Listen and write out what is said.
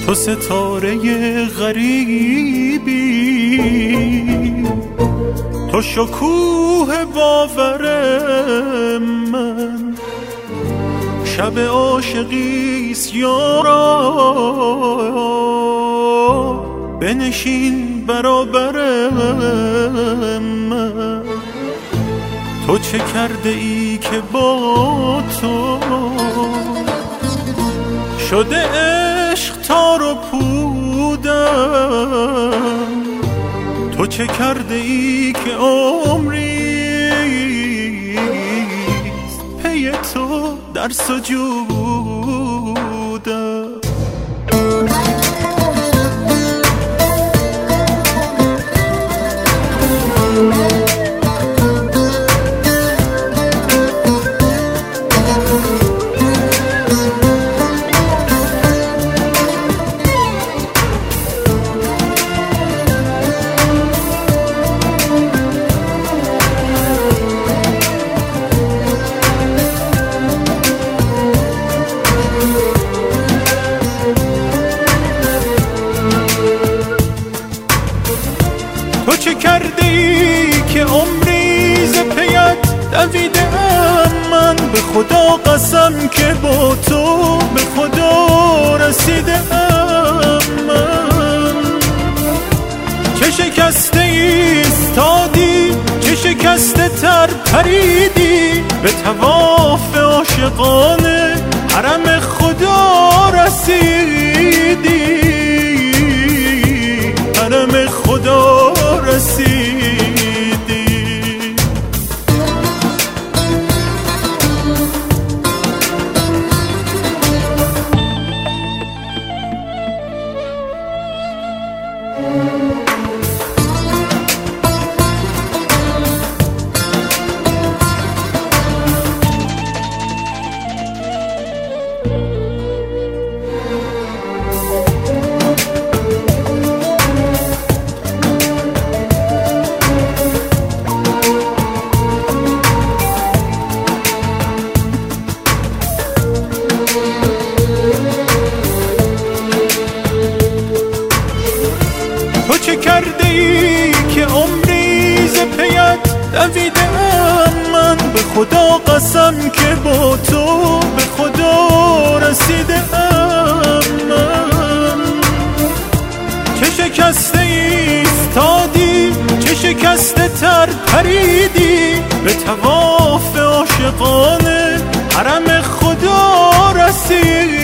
تو ستاره غریبی، تو شکوه باور من، شب عاشقیست یارا، بنشین برابر من. تو چه کرده ای که با تو شده عشق تار و پودم؟ تو چه کرده ای که عمریست پی تو در سجودم؟ تو چه کرده ای که عمری ز پیت دویدم من؟ به خدا قسم که با تو به خدا رسیدم من. چه شکسته ایستادی، چه شکسته تر پریدی، به طواف عاشقانه حرم خدا رسیدی، حرم خدا رسیدی. چه کرده ای که عمری ز پیت دویدم من؟ به خدا قسم که با تو به خدا رسیدم من. چه شکسته ایستادی، چه شکسته تر پریدی، به طواف عاشقانه حرم خدا رسیدی،